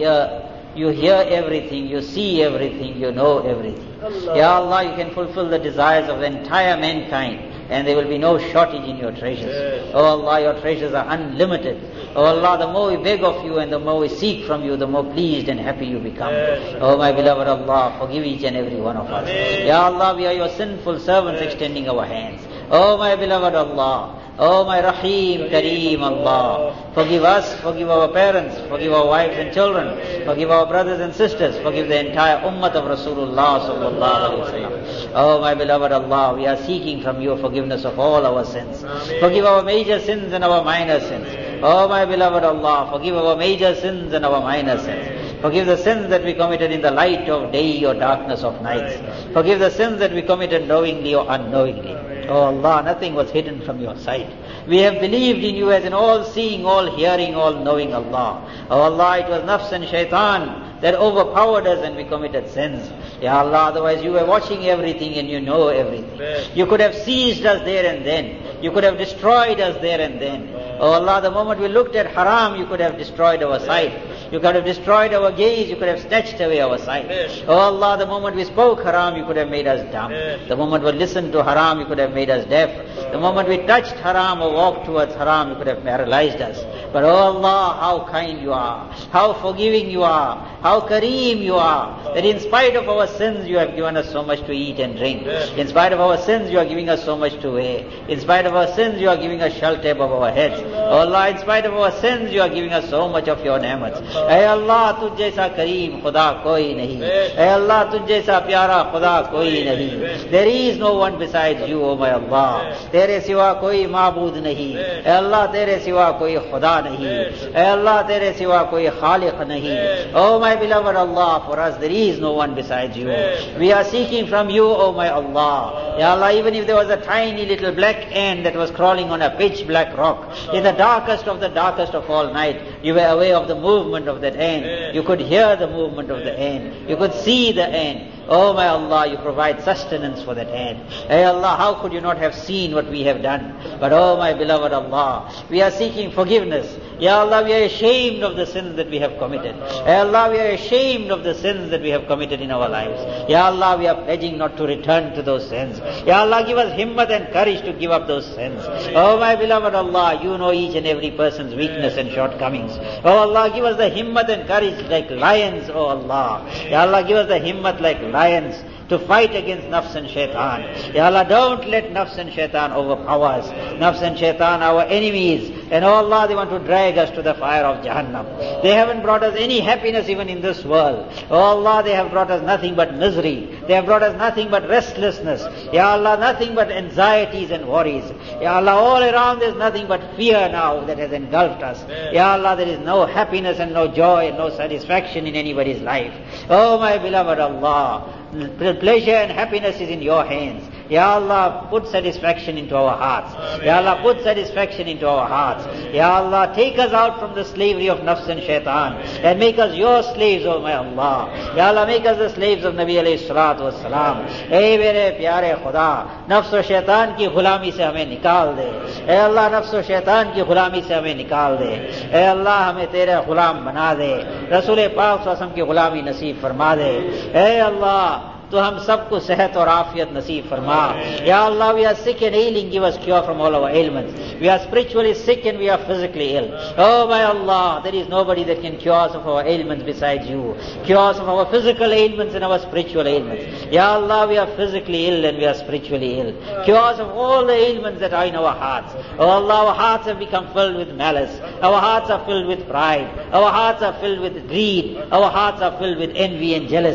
you hear everything, you see everything, you know everything. Ya Allah, you can fulfill the desires of the entire mankind, and there will be no shortage in your treasures. Oh Allah, your treasures are unlimited. Oh Allah, the more we beg of you and the more we seek from you, the more pleased and happy you become. Oh my beloved Allah, forgive each and every one of us. Ya Allah, we are your sinful servants extending our hands. Oh my beloved Allah, oh my Rahim, Kareem Allah, forgive us, forgive our parents, forgive our wives and children, forgive our brothers and sisters, forgive the entire ummah of Rasulullah sallallahu alaihi wasallam. Oh my beloved Allah, we are seeking from you forgiveness of all our sins. Forgive our major sins and our minor sins. Oh my beloved Allah, forgive our major sins and our minor sins. Forgive the sins that we committed in the light of day or darkness of nights. Forgive the sins that we committed knowingly or unknowingly. Oh Allah, nothing was hidden from your sight. We have believed in you as an all-seeing, all-hearing, all-knowing Allah. Oh Allah, it was nafs and shaitan that overpowered us and we committed sins. Ya Allah, otherwise you were watching everything and you know everything. You could have seized us there and then. You could have destroyed us there and then. Oh Allah, the moment we looked at haram, you could have destroyed our sight. You could have destroyed our gaze, you could have snatched away our sight. Oh Allah, the moment we spoke haram, you could have made us dumb. The moment we listened to haram, you could have made us deaf. The moment we touched haram or walked towards haram, you could have paralyzed us. But oh Allah, how kind you are, how forgiving you are, how Kareem you are, that in spite of our sins you have given us so much to eat and drink. In spite of our sins you are giving us so much to wear. In spite of our sins you are giving us shelter above our heads. Oh Allah, in spite of our sins you are giving us so much of your ni'mats. Hey Allah, तुझ जैसा करीम खुदा कोई नहीं. Hey Allah, तुझ जैसा प्यारा खुदा कोई नहीं. There is no one besides you, O my Allah. तेरे सिवा कोई माबूद नहीं. Hey Allah, तेरे सिवा कोई खुदा नहीं. Hey Allah, तेरे सिवा कोई खालिक नहीं. Oh my beloved Allah, for us there is no one besides you. We are seeking from you, O my Allah. Ya Allah, even if there was a tiny little black ant that was crawling on a pitch black rock, in the darkest of all night, you were aware of the movement of that ant. You could hear the movement of the ant. You could see the ant. Oh my Allah, you provide sustenance for that ant. Hey Allah, how could you not have seen what we have done? But oh my beloved Allah, we are seeking forgiveness. Ya Allah, we are ashamed of the sins that we have committed. Ya Allah, we are ashamed of the sins that we have committed in our lives. Ya Allah, we are pledging not to return to those sins. Ya Allah, give us himmat and courage to give up those sins. Oh my beloved Allah, you know each and every person's weakness and shortcomings. Oh Allah, give us the himmat and courage like lions, oh Allah. Ya Allah, give us the himmat like lions to fight against nafs and shaitan. Ya Allah, don't let nafs and shaitan overpower us. Nafs and shaitan are our enemies. And oh Allah, they want to drag us to the fire of Jahannam. They haven't brought us any happiness even in this world. Oh Allah, they have brought us nothing but misery. They have brought us nothing but restlessness. Ya Allah, nothing but anxieties and worries. Ya Allah, all around there's nothing but fear now that has engulfed us. Ya Allah, there is no happiness and no joy and no satisfaction in anybody's life. Oh my beloved Allah, pleasure and happiness is in your hands. Ya Allah, put satisfaction into our hearts. Ya Allah, put satisfaction into our hearts. Ya Allah, take us out from the slavery of nafs and shaitan and make us your slaves, oh my Allah. Ya Allah, make us the slaves of Nabi alayhi salatu wassalam. Hey mere pyare Khuda, nafs और शैतान की गुलामी से हमें निकाल दे. ए अल्लाह, नफ्स और शैतान की गुलामी से हमें निकाल दे. ए अल्लाह, हमें तेरे गुलाम बना दे. रसूल पाक सल्लल्लाहु अलैहि वसल्लम की गुलामी नसीब फरमा दे. ए अल्लाह, तो हम सबको सेहत और आफियत नसीब फरमा. या अल्लाह, we are sick and ailing, give us cure from all our ailments. We are spiritually sick and we are physically ill. Oh my Allah, there is nobody that can cure us of our ailments besides you. Cure us of our physical ailments and our spiritual ailments. Ya Allah, we are physically ill and we are spiritually ill. Cure us of all the ailments that are in our hearts. Oh Allah, our hearts have become filled with malice. Our hearts are filled with pride. Our hearts are filled with greed. Our hearts are filled with envy and jealousy.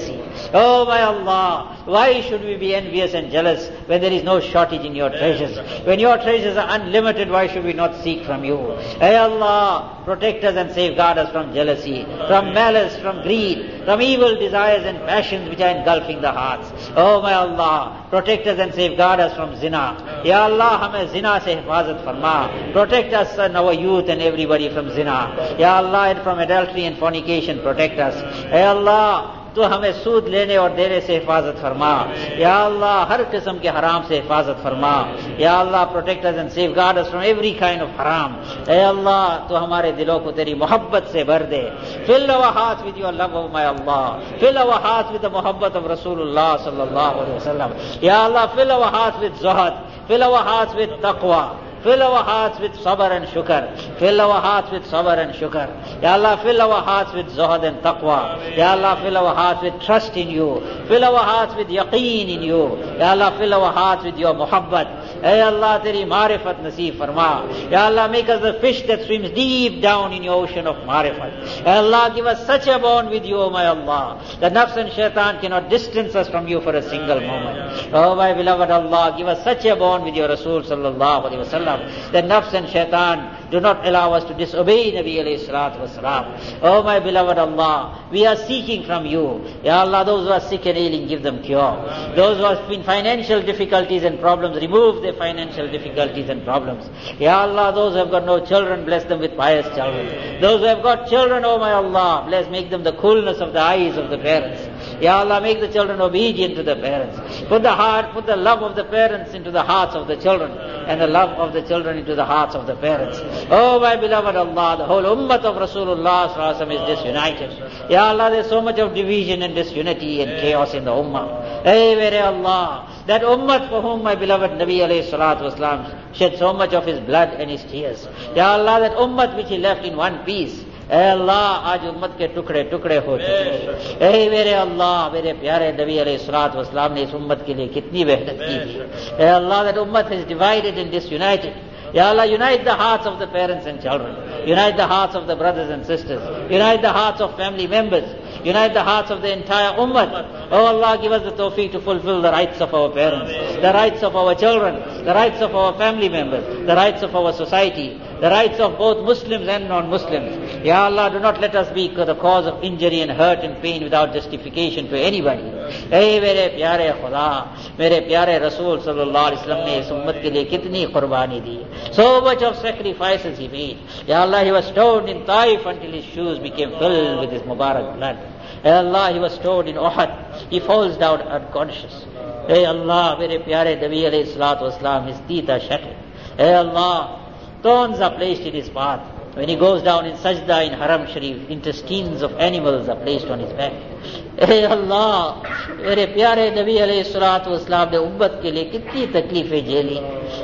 Oh my Allah, why should we be envious and jealous when there is no shortage in your treasures? When your treasures are unlimited, why should we not seek from you? Hey Allah, protect us and safeguard us from jealousy, from malice, from greed, from evil desires and passions which are engulfing the hearts. Oh my Allah, protect us and safeguard us from zina. Ya Allah, hame zina se hifazat farma. Protect us and our youth and everybody from zina. Ya Allah, and from adultery and fornication, protect us. Hey Allah, تو ہمیں سود لینے اور دینے سے حفاظت فرما. یا اللہ, ہر قسم کے حرام سے حفاظت فرما. یا اللہ, protect us and safeguard us from every kind of haram. اے اللہ, تو ہمارے دلوں کو تیری محبت سے بھر دے. Fill our hearts with your love, oh my Allah. Fill our hearts with the muhabbat of Rasulullah sallallahu alaihi wasallam. Ya Allah, fill our hearts with zuhad. Fill our hearts with taqwa. Fill our hearts with sabr and shukr. Fill our hearts with sabr and shukr. Ya Allah, fill our hearts with zuhad and taqwa. Ya Allah, fill our hearts with trust in you. Fill our hearts with yaqeen in you. Ya Allah, fill our hearts with your muhabbat. Hey Allah, teri marifat naseeb farma. Ya Allah, make us the fish that swims deep down in your ocean of marifat. Hey Allah, give us such a bond with you, oh my Allah, that nafs and shaitan cannot distance us from you for a single moment. Oh my beloved Allah, give us such a bond with your Rasul sallallahu alaihi wasallam, that nafs and shaitan do not allow us to disobey Nabi alayhi salatu wasalam. Oh my beloved Allah, we are seeking from you. Ya Allah, those who are sick and ailing, give them cure. Those who are in financial difficulties and problems, remove their financial difficulties and problems. Ya Allah, those who have got no children, bless them with pious children. Those who have got children, oh my Allah, bless, make them the coolness of the eyes of the parents. Ya Allah, make the children obedient to the parents. Put the love of the parents into the hearts of the children, and the love of the children into the hearts of the parents. Oh my beloved Allah, the whole ummah of Rasulullah sallallahu alaihi wasallam is disunited. Ya Allah, there's so much of division and disunity and chaos in the ummah. Hey, where Allah, that ummah for whom my beloved Nabi alayhi salatu wasalam shed so much of his blood and his tears. Ya Allah, that ummah which he left in one piece. اے اللہ, آج امت کے ٹکڑے ٹکڑے ہو چکے. اے میرے اللہ, میرے پیارے نبی علیہ الصلوۃ والسلام نے اس امت کے لیے کتنی محنت کی تھی. اے اللہ, that ummah is divided and disunited. Ya Allah, unite the hearts of the parents and children. Unite the hearts of the brothers and sisters. Unite the hearts of family members. Unite the hearts of the entire ummah. Oh Allah, give us the tawfiq to fulfill the rights of our parents, the rights of our children, the rights of our family members, the rights of our society, the rights of both Muslims and non-Muslims. Ya Allah, do not let us be the cause of injury and hurt and pain without justification to anybody. Hey, mere pyare Khuda, mere pyare Rasul sallallahu alaihi wasallam ne is ummat ke liye kitni qurbani di. So much of sacrifices he made. Ya Allah, he was stoned in Taif until his shoes became filled with his Mubarak blood. Hey Allah, he was stoned in Uhud. He falls down unconscious. Hey Allah, mere pyare Nabi alayhi salatu wasalam, his teeth are shattered. Hey Allah, thorns are placed in his path. When he goes down in sajda in Haram Sharif, intestines of animals are placed on his back. Hey Allah, mere pyare Nabi alayhi salatu wasalam ne ummat ke liye kitni takleefein jheli.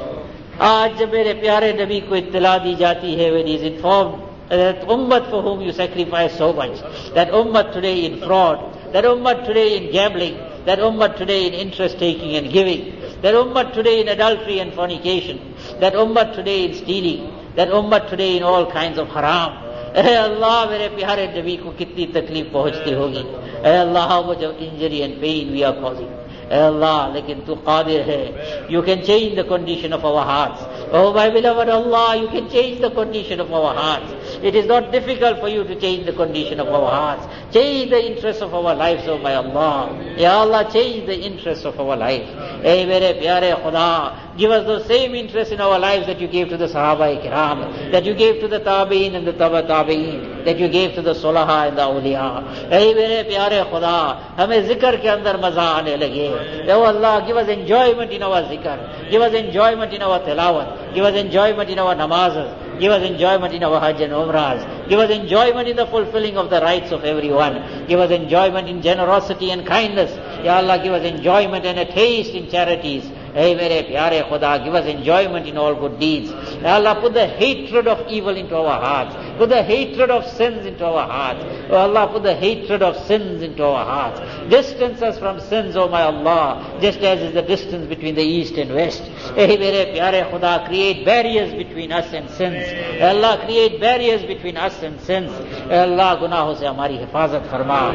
آج جب میرے پیارے نبی کو اطلاع دی جاتی ہے, when he is informed that ummah for whom you sacrifice so much, that ummah today in fraud, that ummah today in gambling, that ummah today in interest taking and giving, that ummah today in adultery and fornication, that ummah today in stealing, that ummah today in all kinds of haram. اے اللہ, میرے پیارے نبی کو کتنی تکلیف پہنچتی ہوگی. اے اللہ, how much of injury and pain we are causing. اے اللہ, لیکن تو قادر ہے. You can change the condition of our hearts. Oh my beloved Allah, you can change the condition of our hearts. It is not difficult for you to change the condition of our hearts. Change the interests of our lives, oh my Allah. Ya Allah, change the interests of our life. Hey, mere pyare Khuda, give us those same interests in our lives that you gave to the Sahaba-i-Kiram, that you gave to the Tabi'in and the Tabi'in, that you gave to the Sulaha and the Awliya. Hey, mere pyare Khuda, hame zikr ke andar maza aane lage. Oh Allah, give us enjoyment in our zikr. Give us enjoyment in our tilawat. Give us enjoyment in our namazes. Give us enjoyment in our Hajj and Umrahs. Give us enjoyment in the fulfilling of the rights of everyone. Give us enjoyment in generosity and kindness. Ya Allah, give us enjoyment and a taste in charities. Hey, mere pyare Khuda, give us enjoyment in all good deeds. Ya Allah, put the hatred of evil into our hearts. Put the hatred of sins into our hearts. Oh Allah, put the hatred of sins into our hearts. Distance us from sins, oh my Allah, just as is the distance between the east and west. Hey, mere pyare Khuda, create barriers between us and sins. Allah, create barriers between us and sins. Allah, gunahon se hamari hifazat farma.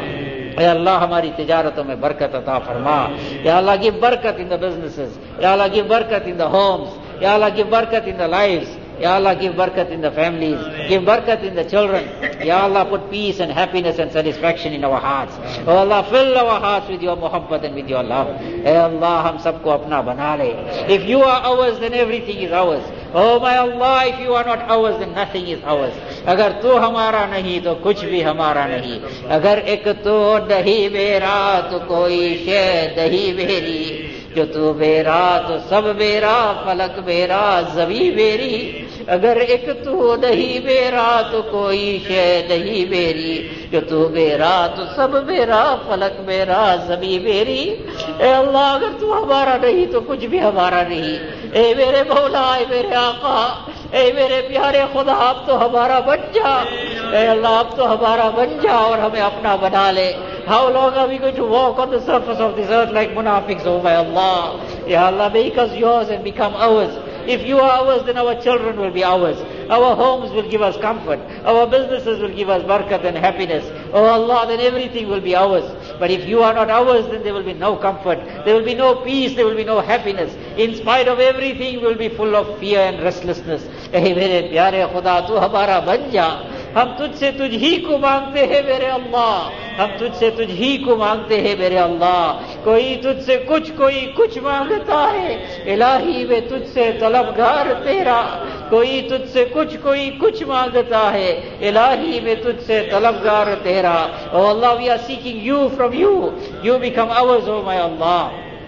Ya Allah, हमारी तिजारतों में बरकत अता फरमा. Ya Allah, give barakat in the businesses. Ya Allah, give barakat in the homes. Ya Allah, give barakat in the lives. Ya Allah, give barakat in the families. Give barakat in the children. Ya Allah, put peace and happiness and satisfaction in our hearts. Oh Allah, fill our hearts with your muhabbat and with your love. Hey Allah, hum sabko apna bana le. If you are ours, then everything is ours. Oh my Allah, if you are not ours, then nothing is ours. अगर तू हमारा नहीं तो कुछ भी हमारा नहीं. अगर एक तो दही बेरा तो कोई शे दही बेरी. जो तू बेरा तो सब बेरा, फलक बेरा ज़बी बेरी. अगर एक तू दही बेरा तो कोई शे दही बेरी. जो तू बेरा तो सब बेरा, फलक बेरा ज़बी बेरी. ए अल्लाह, अगर तू हमारा नहीं तो कुछ भी हमारा नहीं. ए मेरे मौला, ए मेरे आका, ए मेरे प्यारे खुदा, आप तो हमारा बन जा. ए अल्लाह, आप तो हमारा बन जा और हमें अपना बना ले. How long are we going to walk on the surface of this earth like munafiqs, oh my Allah? Ya Allah, make us yours and become ours. If you are ours, then our children will be ours. Our homes will give us comfort. Our businesses will give us barakat and happiness. Oh Allah, then everything will be ours. But if you are not ours, then there will be no comfort. There will be no peace. There will be no happiness. In spite of everything, we will be full of fear and restlessness. Hey, mere pyare Khuda, tu hamara ban ja. हम तुझसे तुझ ही को मांगते हैं मेरे अल्लाह. हम तुझसे तुझ ही को मांगते हैं मेरे अल्लाह. कोई तुझसे कुछ, कोई कुछ मांगता है. इलाही वे तुझसे तलबगार तेरा. कोई तुझसे कुछ, कोई कुछ मांगता है. इलाही वे तुझसे तलबगार तेरा. Oh Allah, we are seeking you from you. You become ours, oh my Allah.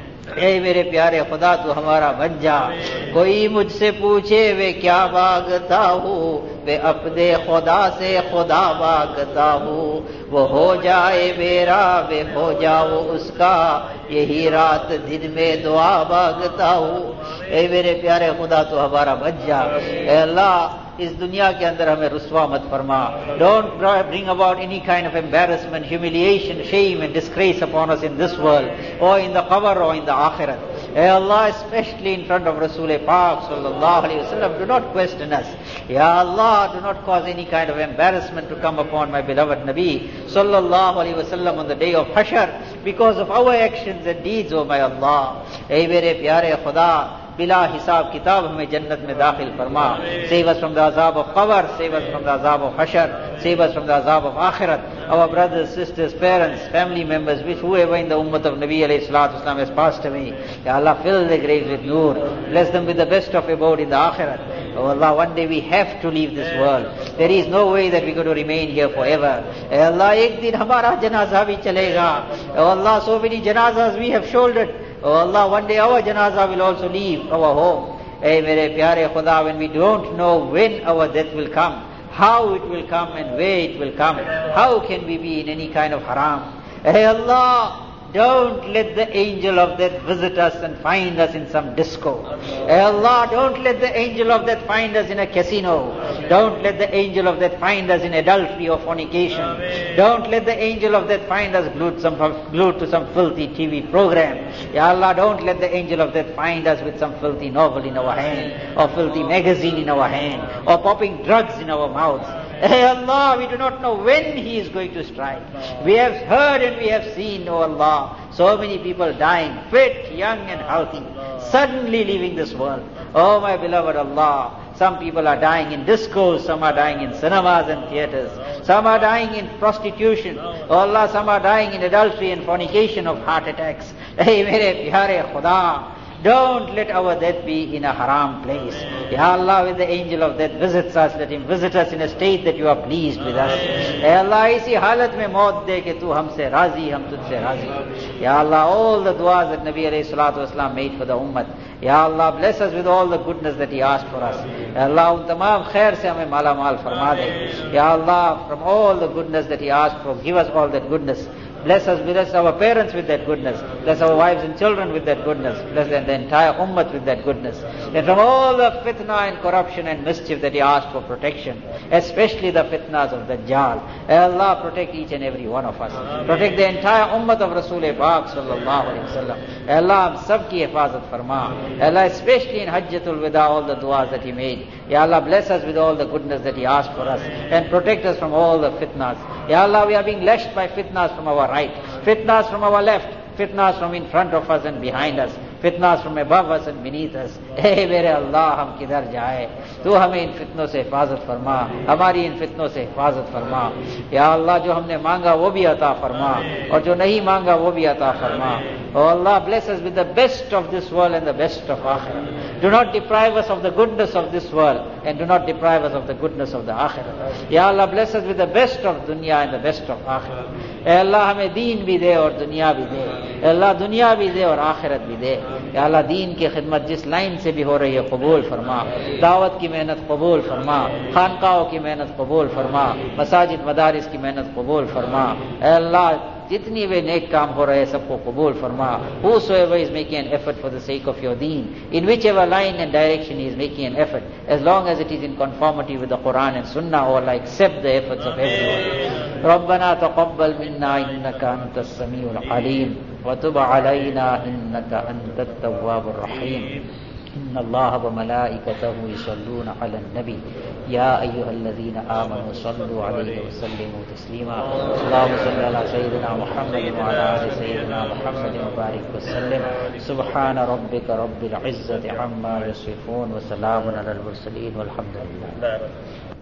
ए मेरे प्यारे खुदा, तू हमारा बन जा. कोई मुझसे पूछे वे क्या मांगता हूँ, वे अपने खुदा से खुदा मांगता हूँ. वो हो जाए मेरा, वे हो जाओ उसका. यही रात दिन में दुआ मांगता हूँ. ए मेरे प्यारे खुदा, तू हमारा बन जा. ए अल्लाह, इस दुनिया के अंदर हमें रुस्वा मत फरमा. Don't bring about any kind of embarrassment, humiliation, shame and disgrace upon us in this world or in the qabr or in the akhirat. Hey Allah, especially in front of Rasul Pak sallallahu alayhi wa sallam, do not question us. Ya Allah, do not cause any kind of embarrassment to come upon my beloved Nabi sallallahu alayhi wa sallam on the day of Hashar because of our actions and deeds, oh my Allah. Hey mere pyare Khuda, bila hisab kitab hame jannat mein dakhil farma. Save us from the azab of qabr, save us from the azab of hashar, save us from the azab of akhirat. Our brothers, sisters, parents, family members, which whoever in the ummah of Nabi alayhi salatu wasalam has passed away, Ya Allah, fill their graves with nur. Bless them with the best of abode in the akhirat. Oh Allah, one day we have to leave this world. There is no way that we're going to remain here forever. Oh Allah, ek din hamara janaza bhi chalega. Oh Allah, so many janazas we have shouldered. Oh Allah, one day our janaza will also leave our home. Hey mere pyare Khuda, when we don't know when our death will come, how it will come and where it will come, how can we be in any kind of haram? Hey Allah, don't let the angel of death visit us and find us in some disco. Hey Allah, don't let the angel of death find us in a casino. Don't let the angel of death find us in adultery or fornication. Don't let the angel of death find us glued to some filthy TV program. Ya Allah, don't let the angel of death find us with some filthy novel in our hand, or filthy magazine in our hand, or popping drugs in our mouths. Hey Allah, we do not know when He is going to strike. We have heard and we have seen, oh Allah, so many people dying, fit, young and healthy, suddenly leaving this world. Oh my beloved Allah, some people are dying in discos, some are dying in cinemas and theaters, some are dying in prostitution. Oh Allah, some are dying in adultery and fornication of heart attacks. Hey mere pyare Khuda, don't let our death be in a haram place. Ya Allah, when the angel of death visits us, let him visit us in a state that you are pleased with us. Ya Allah, isi halat mein maut de ke tu humse razi, hum tujhse razi. Ya Allah, all the du'as that Nabi alayhi salatu wasalam made for the ummah, Ya Allah, bless us with all the goodness that He asked for us. Ya Allah, un tamam khair se hame mala mal farma de. Ya Allah, from all the goodness that He asked for, give us all that goodness. Bless us, bless our parents with that goodness. Bless our wives and children with that goodness. Bless the entire ummah with that goodness. And from all the fitna and corruption and mischief that He asked for protection, especially the fitnas of Dajjal. Allah, protect each and every one of us. Protect the entire ummah of Rasul Pak sallallahu alayhi wa sallam. Allah, hum sab ki hifazat farma. Allah, especially in Hajjatul Wida, all the du'as that He made. Ya Allah, bless us with all the goodness that He asked for us and protect us from all the fitnas. Ya Allah, we are being lashed by fitnas from our right, fitnas from our left, fitnas from in front of us and behind us, fitnas from above us and beneath us. ए मेरे अल्लाह हम किधर जाए, तू हमें इन फितनों से हिफाजत फरमा, हमारी इन फितनों से हिफाजत फरमा। या अल्लाह जो हमने मांगा वो भी अता फरमा और जो नहीं मांगा वो भी अता फरमा। Oh Allah, bless us with the best of this world and the best of akhirah. Do not deprive us of the goodness of this world and do not deprive us of the goodness of the akhirah. Ya Allah, bless us with the best of dunya and the best of akhirah. Ya Allah, हमें दीन भी दे और दुनिया भी दे। Ya Allah, दुनिया भी दे और आखिरत भी दे। या अल्लाह, दीन की खिदमत जिस लाइन से भी हो रही है कबूल फरमा, दावत की मेहनत कबूल फरमा, खानकाहों की मेहनत कबूल फरमा, मसाजिद मदारिस की मेहनत कबूल फरमा। अल्लाह, जितनी वे नेक काम हो रहे सबको कबूल फरमा। Whosoever is making an effort for the sake of your deen, in whichever line and direction he is making an effort, as long as it is in conformity with the Quran and Sunnah, O Allah, accept the efforts of everyone. ربنا تقبل منا إنك أنت السميع العليم وتب علينا إنك أنت التواب الرحيم. إن الله وملائكته يصلون على النبي يا أيها الذين آمنوا صلوا عليه وسلموا تسليما. اللهم صل على سيدنا محمد وعلى آل سيدنا محمد وبارك وسلم. سبحان ربك رب العزة عما يصفون وسلام على المرسلين والحمد لله.